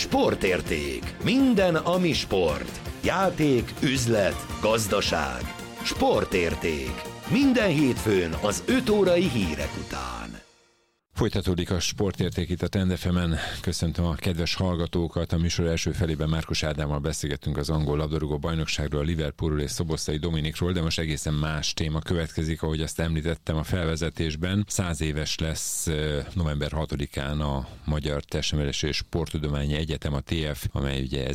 Sportérték. Minden, ami sport. Játék, üzlet, gazdaság. Sportérték. Minden hétfőn az 5 órai hírek után. Folytatódik a Sportérték itt a Trend FM-en. Köszöntöm a kedves hallgatókat. A műsor első felében Márkus Ádámmal beszélgettünk az angol labdarúgó bajnokságról, a Liverpoolról és Szoboszlai Dominikról, de most egészen más téma következik, ahogy azt említettem a felvezetésben. 100 éves lesz november 6-án a Magyar Testnevelési és Sporttudományi Egyetem, a TF, amely ugye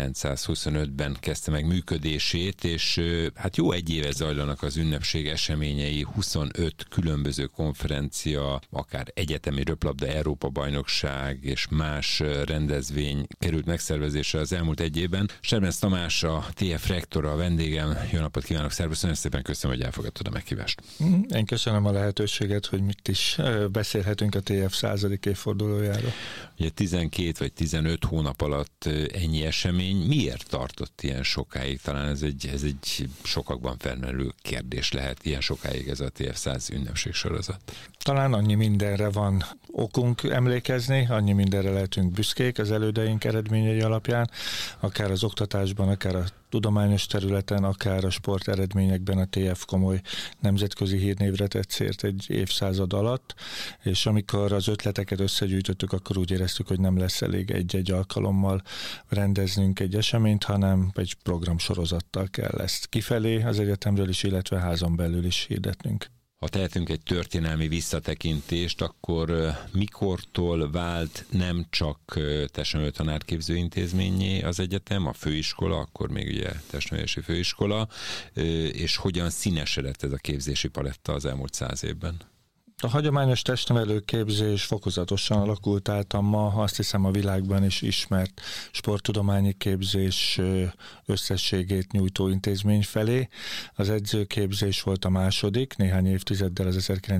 1925-ben kezdte meg működését, és hát jó egy éve zajlanak az ünnepség eseményei, 25 különböző konferencia, akár egyetemi röplabda Európa-bajnokság és más rendezvény került megszervezésre az elmúlt egy évben. Serbenc Tamás, a TF rektora, a vendégem. Jó napot kívánok, szervusz, nagyon szépen köszönöm, hogy elfogadtad a meghívást. Én köszönöm a lehetőséget, hogy mit is beszélhetünk a TF 100. évfordulójáról. Ugye 12 vagy 15 hónap alatt ennyi esemény. Miért tartott ilyen sokáig? Talán ez egy sokakban felmerülő kérdés lehet, ilyen sokáig ez a TF 100 ünnepség sorozat. Talán annyi mindenre van okunk emlékezni, annyi mindenre lehetünk büszkék az elődeink eredményei alapján, akár az oktatásban, akár a tudományos területen, akár a sport eredményekben a TF komoly nemzetközi hírnévre tett szért egy évszázad alatt, és amikor az ötleteket összegyűjtöttük, akkor úgy éreztük, hogy nem lesz elég egy-egy alkalommal rendeznünk egy eseményt, hanem egy programsorozattal kell ezt kifelé az egyetemről is, illetve házon belül is hirdetnünk. Ha tehetünk egy történelmi visszatekintést, akkor mikortól vált nem csak testnevelő tanárképző intézménnyé az egyetem, a főiskola, akkor még ugye testnevelési főiskola, és hogyan színesedett ez a képzési paletta az elmúlt 100 évben? A hagyományos testnevelő képzés fokozatosan alakult át a ma, azt hiszem, a világban is ismert sporttudományi képzés összességét nyújtó intézmény felé. Az edzőképzés volt a második, néhány évtizeddel az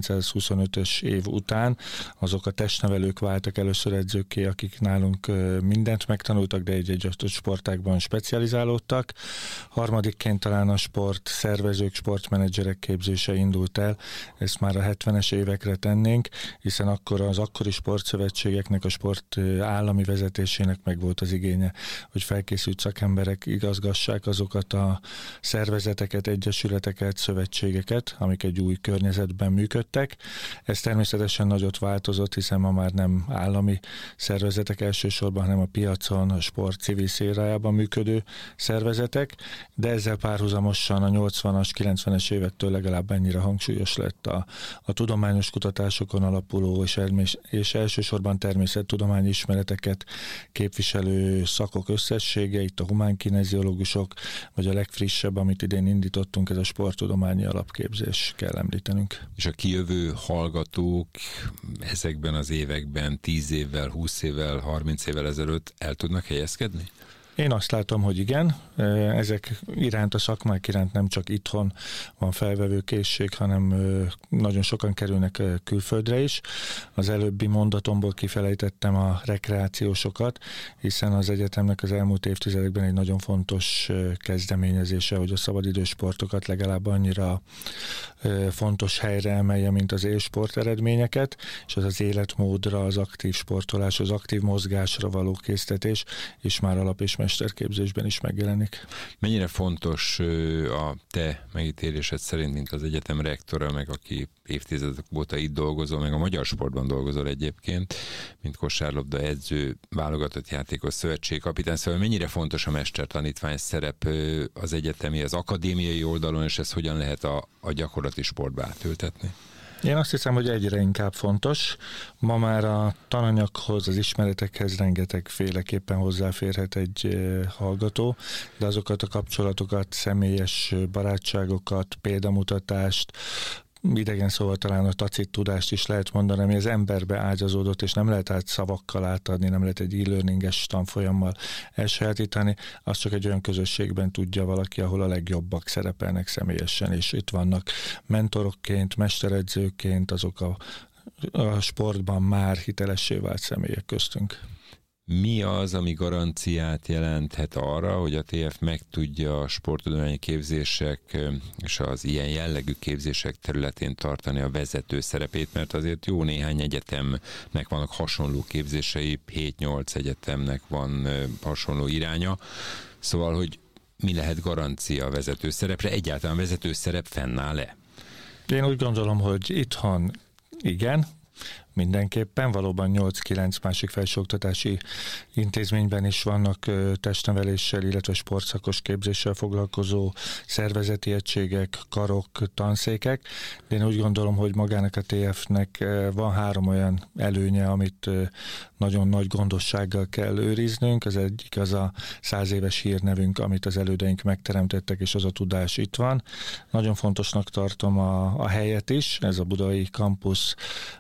1925-ös év után. Azok a testnevelők váltak először edzőkké, akik nálunk mindent megtanultak, de egy-egy adott sportágban specializálódtak. Harmadikként talán a sportszervezők, sportmenedzserek képzése indult el. Ezt már a 70-es évekre tennénk, hiszen akkor az akkori sportszövetségeknek, a sport állami vezetésének meg volt az igénye, hogy felkészült szakemberek igazgassák azokat a szervezeteket, egyesületeket, szövetségeket, amik egy új környezetben működtek. Ez természetesen nagyot változott, hiszen ma már nem állami szervezetek elsősorban, hanem a piacon, a sport civil szférájában működő szervezetek, de ezzel párhuzamosan a 80-as, 90-es évektől legalább ennyire hangsúlyos lett a tudományos kutatásokon alapuló és elsősorban természettudományi ismereteket képviselő szakok összessége, itt a humánkineziológusok, vagy a legfrissebb, amit idén indítottunk, ez a sporttudományi alapképzés, kell említenünk. És a kijövő hallgatók ezekben az években 10 évvel, 20 évvel, 30 évvel ezelőtt el tudnak helyezkedni? Én azt látom, hogy igen, ezek iránt, a szakmák iránt nem csak itthon van felvevő készség, hanem nagyon sokan kerülnek külföldre is. Az előbbi mondatomból kifelejtettem a rekreációsokat, hiszen az egyetemnek az elmúlt évtizedekben egy nagyon fontos kezdeményezése, hogy a szabadidős sportokat legalább annyira fontos helyre emelje, mint az élsport eredményeket, és az életmódra, az aktív sportolás, az aktív mozgásra való késztetés, és már alap- és mesterképzésben is megjelenik. Mennyire fontos a te megítélésed szerint, mint az egyetem rektora, meg aki évtizedek óta itt dolgozol, meg a magyar sportban dolgozol egyébként, mint kosárlabda edző, válogatott játékos, szövetségkapitány, szóval mennyire fontos a mestertanítvány szerep az egyetemi, az akadémiai oldalon, és ezt hogyan lehet a gyakorlati sportba átültetni? Én azt hiszem, hogy egyre inkább fontos. Ma már a tananyaghoz, az ismeretekhez rengetegféleképpen hozzáférhet egy hallgató, de azokat a kapcsolatokat, személyes barátságokat, példamutatást, idegen szóval talán a tacit tudást is lehet mondani, ami az emberbe ágyazódott, és nem lehet szavakkal átadni, nem lehet egy e-learninges tanfolyammal elsajátítani, azt csak egy olyan közösségben tudja valaki, ahol a legjobbak szerepelnek személyesen, és itt vannak mentorokként, mesteredzőként azok a sportban már hitelessé vált személyek köztünk. Mi az, ami garanciát jelenthet arra, hogy a TF meg tudja a sporttudományi képzések és az ilyen jellegű képzések területén tartani a vezető szerepét, mert azért jó néhány egyetemnek vannak hasonló képzései, 7-8 egyetemnek van hasonló iránya, szóval, hogy mi lehet garancia a vezető szerepre? Egyáltalán vezető szerep fennáll-e? Én úgy gondolom, hogy itthon igen, mindenképpen, valóban 8-9 másik felsőoktatási intézményben is vannak testneveléssel, illetve sportszakos képzéssel foglalkozó szervezeti egységek, karok, tanszékek, de én úgy gondolom, hogy magának a TF-nek van 3 olyan előnye, amit nagyon nagy gondossággal kell őriznünk. Az egyik az a 100 éves hírnevünk, amit az elődeink megteremtettek, és az a tudás itt van. Nagyon fontosnak tartom a helyet is, ez a budai kampusz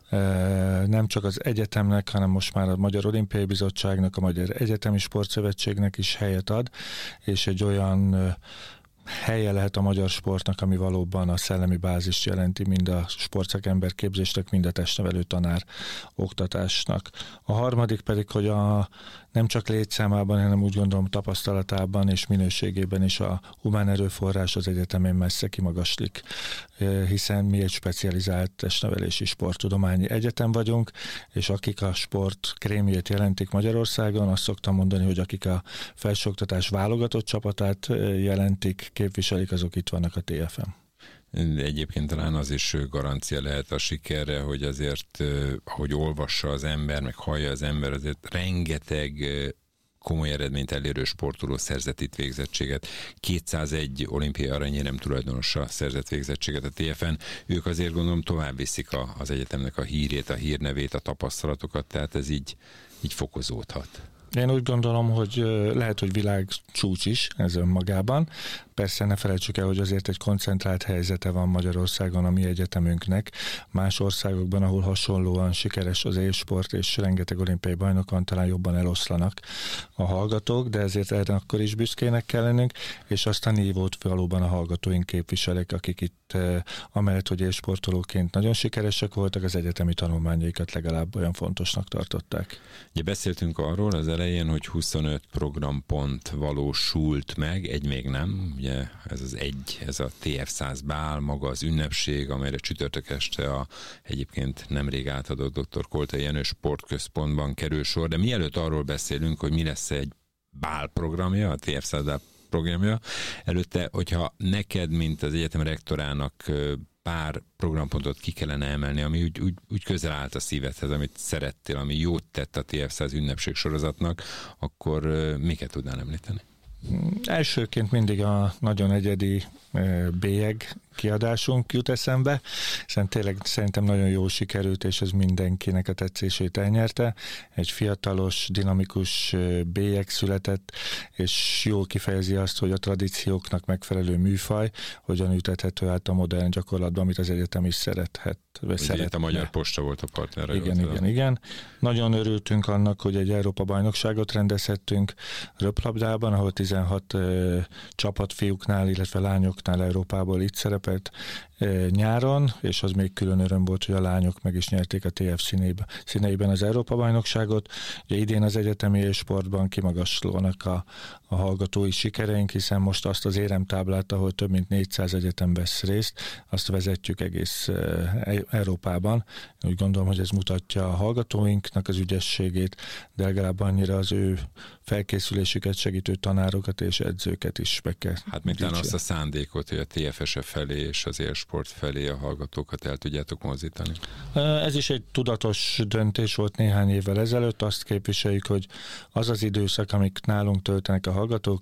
nem csak az egyetemnek, hanem most már a Magyar Olimpiai Bizottságnak, a Magyar Egyetemi Sportszövetségnek is helyet ad, és egy olyan helye lehet a magyar sportnak, ami valóban a szellemi bázist jelenti mind a sportszakember képzésnek, mind a testnevelő tanár oktatásnak. A harmadik pedig, hogy nem csak létszámában, hanem úgy gondolom tapasztalatában és minőségében is a humán erőforrás az egyetemen messze kimagaslik, hiszen mi egy specializált testnevelési sporttudományi egyetem vagyunk, és akik a sport krémjét jelentik Magyarországon, azt szoktam mondani, hogy akik a felsőoktatás válogatott csapatát jelentik, képviselik, azok itt vannak a TF-en. Egyébként talán az is garancia lehet a sikerre, hogy azért, ahogy olvassa az ember, meg hallja az ember, azért rengeteg komoly eredményt elérő sportoló szerzett itt végzettséget. 201 olimpiai aranyérem tulajdonosa szerzett végzettséget a TF-en. Ők azért gondolom tovább viszik az egyetemnek a hírét, a hírnevét, a tapasztalatokat, tehát ez így fokozódhat. Én úgy gondolom, hogy lehet, hogy világ csúcs is ez önmagában. Persze ne felejtsük el, hogy azért egy koncentrált helyzete van Magyarországon a mi egyetemünknek. Más országokban, ahol hasonlóan sikeres az élsport, és rengeteg olimpiai bajnok van, talán jobban eloszlanak a hallgatók, de ezért erre akkor is büszkének kell lennünk, és azt a nívót valóban a hallgatóink képviselik, akik itt amellett, hogy élsportolóként nagyon sikeresek voltak, az egyetemi tanulmányaikat legalább olyan fontosnak tartották. Ugye beszéltünk arról az elején, hogy 25 programpont valósult meg, egy még nem, ugye ez a TF100 bál, maga az ünnepség, amelyre csütörtök este egyébként nemrég átadott dr. Koltai Jenő Sportközpontban kerül sor, de mielőtt arról beszélünk, hogy mi lesz egy bálprogramja, a TF100 bál programja, előtte, hogyha neked, mint az egyetem rektorának pár programpontot ki kellene emelni, ami úgy közel állt a szívedhez, amit szerettél, ami jót tett a TF100 ünnepség sorozatnak, akkor miket tudnál említeni? Elsőként mindig a nagyon egyedi bélyeg kiadásunk jut eszembe, hiszen tényleg szerintem nagyon jó sikerült, és ez mindenkinek a tetszését elnyerte. Egy fiatalos, dinamikus bélyeg született, és jól kifejezi azt, hogy a tradícióknak megfelelő műfaj, hogyan ültethető át a modern gyakorlatban, amit az egyetem is szerethet. Ugye a Magyar Posta volt a partner. Igen. Nagyon örültünk annak, hogy egy Európa-bajnokságot rendezhettünk röplabdában, ahol 16 csapat fiúknál, illetve lányoknál Európából itt szerepelt nyáron, és az még külön öröm volt, hogy a lányok meg is nyerték a TF színeiben az Európa-bajnokságot. Ugye idén az egyetemi és sportban kimagaslónak a hallgatói sikereink, hiszen most azt az éremtáblát, ahol több mint 400 egyetem vesz részt, azt vezetjük egész Európában. Úgy gondolom, hogy ez mutatja a hallgatóinknak az ügyességét, de legalább annyira az ő felkészülésüket segítő tanárokat és edzőket is be kell. Hát még talán azt a szándékot, hogy a TFS felé és az élsport felé a hallgatókat el tudjátok mozdítani. Ez is egy tudatos döntés volt néhány évvel ezelőtt. Azt képviseljük, hogy az az időszak, amik nálunk töltenek a hallgatók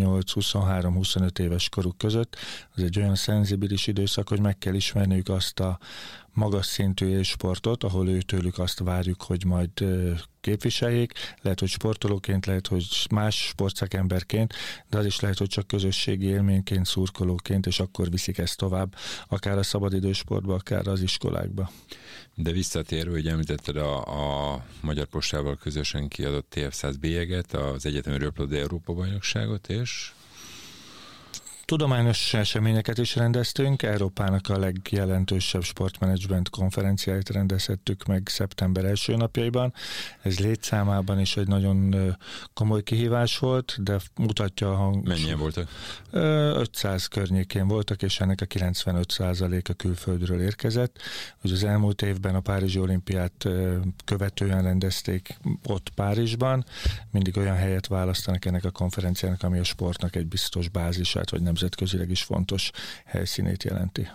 18-23-25 éves koruk között, az egy olyan szenzibilis időszak, hogy meg kell ismerniük azt a magas szintű élsportot, ahol őtőlük azt várjuk, hogy majd képviseljék. Lehet, hogy sportolóként, lehet, hogy más sportszakemberként, de az is lehet, hogy csak közösségi élményként, szurkolóként, és akkor viszik ezt tovább, akár a szabadidősportba, akár az iskolákba. De visszatérve, hogy említetted a Magyar Postával közösen kiadott TF100 bélyeget, az egyetemi röplabda Európa-bajnokságot, és Tudományos eseményeket is rendeztünk, Európának a legjelentősebb sportmenedzsment konferenciáit rendezhettük meg szeptember első napjaiban. Ez létszámában is egy nagyon komoly kihívás volt, de mutatja a Mennyien voltak? 500 környékén voltak, és ennek a 95%-a külföldről érkezett. Ugye az elmúlt évben a Párizsi olimpiát követően rendezték ott Párizsban. Mindig olyan helyet választanak ennek a konferenciának, ami a sportnak egy biztos bázisát, vagy nemzetközileg is fontos helyszínét jelenti.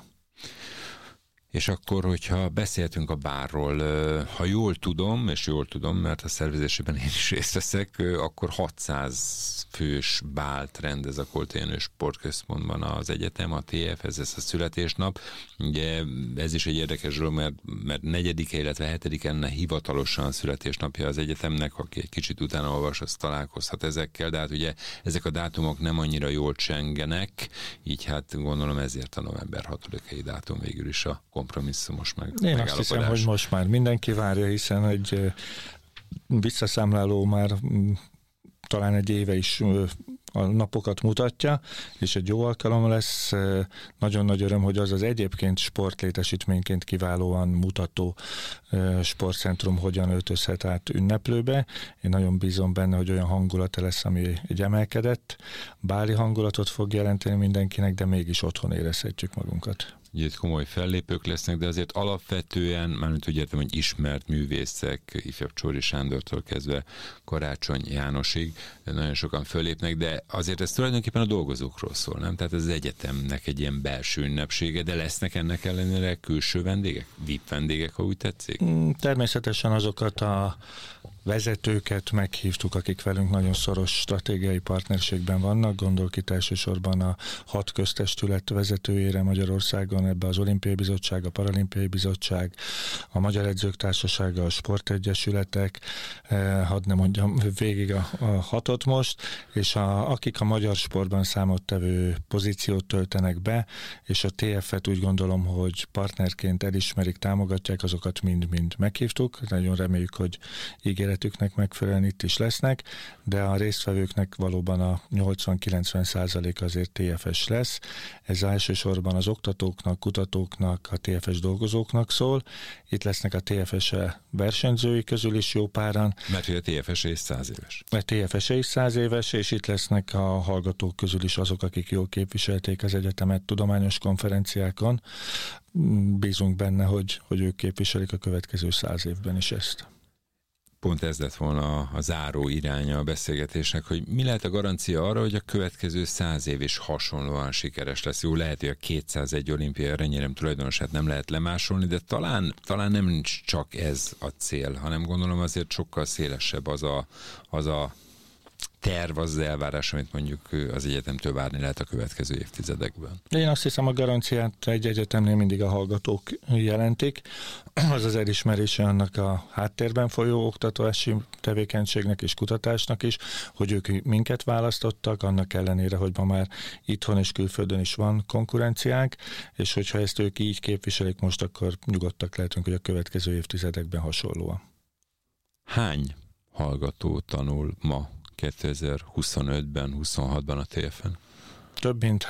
És akkor, hogyha beszéltünk a bárról, ha jól tudom, mert a szervezésében én is részt veszek, akkor 600 fős bált rendez a Koltai Jenő Sportközpontban az egyetem, a TF, ez a születésnap. Ugye ez is egy érdekes dolog, mert 4-e, illetve 7-e lenne hivatalosan születésnapja az egyetemnek, aki egy kicsit utána olvas, az találkozhat ezekkel, de hát ugye ezek a dátumok nem annyira jól csengenek, így hát gondolom ezért a november 6-ai dátum végül is a kompromisszumos megállapodás. Én azt hiszem, hogy most már mindenki várja, hiszen egy visszaszámláló már talán egy éve is a napokat mutatja, és egy jó alkalom lesz. Nagyon nagy öröm, hogy az egyébként sportlétesítményként kiválóan mutató sportcentrum hogyan öltözhet át ünneplőbe. Én nagyon bízom benne, hogy olyan hangulata lesz, ami egy emelkedett, báli hangulatot fog jelenteni mindenkinek, de mégis otthon érezhetjük magunkat. Ugye itt komoly fellépők lesznek, de azért alapvetően, mármint úgy értem, hogy ismert művészek, ifjabb Csóri Sándortól kezdve Karácsony Jánosig, nagyon sokan fellépnek, de azért ez tulajdonképpen a dolgozókról szól, nem? Tehát ez az egyetemnek egy ilyen belső ünnepsége, de lesznek ennek ellenére külső vendégek, VIP vendégek, ha úgy tetszik? Természetesen azokat a vezetőket meghívtuk, akik velünk nagyon szoros stratégiai partnerségben vannak, gondolok itt elsősorban a 6 köztestület vezetőjére Magyarországon, ebbe az Olimpiai Bizottság, a Paralimpiai Bizottság, a Magyar Edzők Társasága, a Sportegyesületek, hadd ne mondjam végig a 6-ot most, és akik a magyar sportban számottevő pozíciót töltenek be, és a TF-et úgy gondolom, hogy partnerként elismerik, támogatják, azokat mind-mind meghívtuk. Nagyon reméljük, hogy ígéretüknek megfelelően itt is lesznek, de a résztvevőknek valóban a 80-90% azért TF-es lesz. Ez elsősorban az oktatóknak, kutatóknak, a TF-es dolgozóknak szól. Itt lesznek a TF-es versenyzői közül is jó páran. Mert hogy a TF-es is 100 éves. A TF-es is 100 éves, és itt lesznek a hallgatók közül is azok, akik jól képviselték az egyetemet tudományos konferenciákon. Bízunk benne, hogy ők képviselik a következő 100 évben is ezt. Pont ez lett volna a záró iránya a beszélgetésnek, hogy mi lehet a garancia arra, hogy a következő 100 év is hasonlóan sikeres lesz. Jó, lehet, hogy a 201 olimpiai aranyérem tulajdonosát nem lehet lemásolni, de talán nem csak ez a cél, hanem gondolom azért sokkal szélesebb az a terv, az elvárás, amit mondjuk az egyetemtől várni lehet a következő évtizedekben. Én azt hiszem, a garanciát egy egyetemnél mindig a hallgatók jelentik. Az elismerése annak a háttérben folyó oktatási tevékenységnek és kutatásnak is, hogy ők minket választottak, annak ellenére, hogy ma már itthon és külföldön is van konkurenciánk, és hogyha ezt ők így képviselik most, akkor nyugodtak lehetünk, hogy a következő évtizedekben hasonlóan. Hány hallgató tanul ma 2025-ben, 26-ban a TF-en? Több mint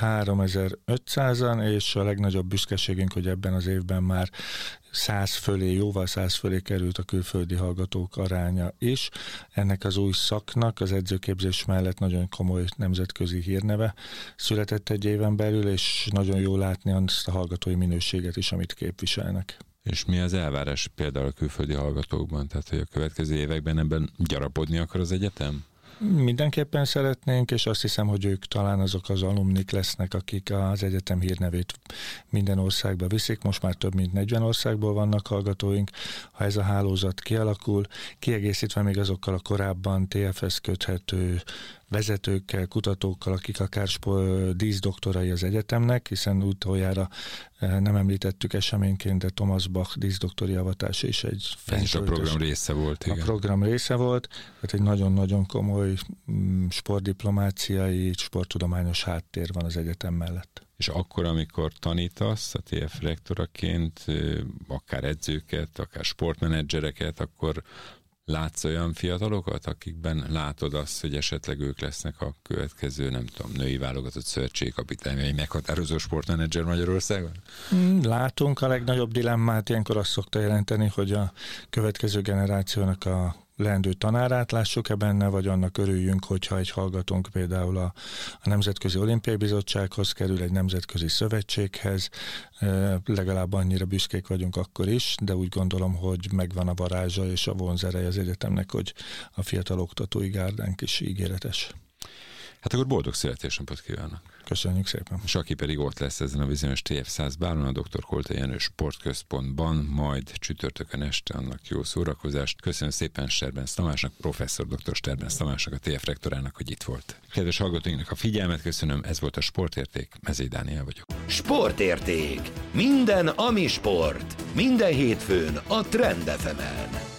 3500-an, és a legnagyobb büszkeségünk, hogy ebben az évben már 100 fölé, jóval 100 fölé került a külföldi hallgatók aránya is. Ennek az új szaknak az edzőképzés mellett nagyon komoly nemzetközi hírneve született egy éven belül, és nagyon jó látni azt a hallgatói minőséget is, amit képviselnek. És mi az elvárás például a külföldi hallgatókban? Tehát, hogy a következő években ebben gyarapodni akar az egyetem? Mindenképpen szeretnénk, és azt hiszem, hogy ők talán azok az alumnik lesznek, akik az egyetem hírnevét minden országba viszik. Most már több mint 40 országból vannak hallgatóink. Ha ez a hálózat kialakul, kiegészítve még azokkal a korábban TF-hez köthető vezetőkkel, kutatókkal, akik akár díszdoktorai az egyetemnek, hiszen utoljára nem említettük eseményként, de Thomas Bach díszdoktori avatása is egy a program része volt. Igen. A program része volt, tehát egy nagyon-nagyon komoly sportdiplomáciai, sporttudományos háttér van az egyetem mellett. És akkor, amikor tanítasz a TF rektoraként, akár edzőket, akár sportmenedzsereket, akkor Látsz olyan fiatalokat, akikben látod azt, hogy esetleg ők lesznek a következő, nem tudom, női válogatott szövetségkapitány, vagy meghatározó sportmenedzser Magyarországon? Látunk, a legnagyobb dilemmát ilyenkor azt szokta jelenteni, hogy a következő generációnak a leendő tanárát lássuk-e benne, vagy annak örüljünk, hogyha egy hallgatónk például a Nemzetközi Olimpiai Bizottsághoz kerül, egy nemzetközi szövetséghez, legalább annyira büszkék vagyunk akkor is, de úgy gondolom, hogy megvan a varázsa és a vonzereje az egyetemnek, hogy a fiatal oktatói gárdánk is ígéretes. Hát akkor boldog születésnapot kívánok! Köszönjük szépen! És aki pedig ott lesz ezen a bizonyos TF100 bálon, a Dr. Koltai Jenő Sportközpontban, majd csütörtökön este, annak jó szórakozást. Köszönöm szépen Sterbenc Tamásnak, professzor dr. Sterbenc Tamásnak, a TF rektorának, hogy itt volt. Kedves hallgatóinknak a figyelmet köszönöm, ez volt a Sportérték, Mezei Dániel vagyok. Sportérték. Minden, ami sport. Minden hétfőn a Trend FM-en.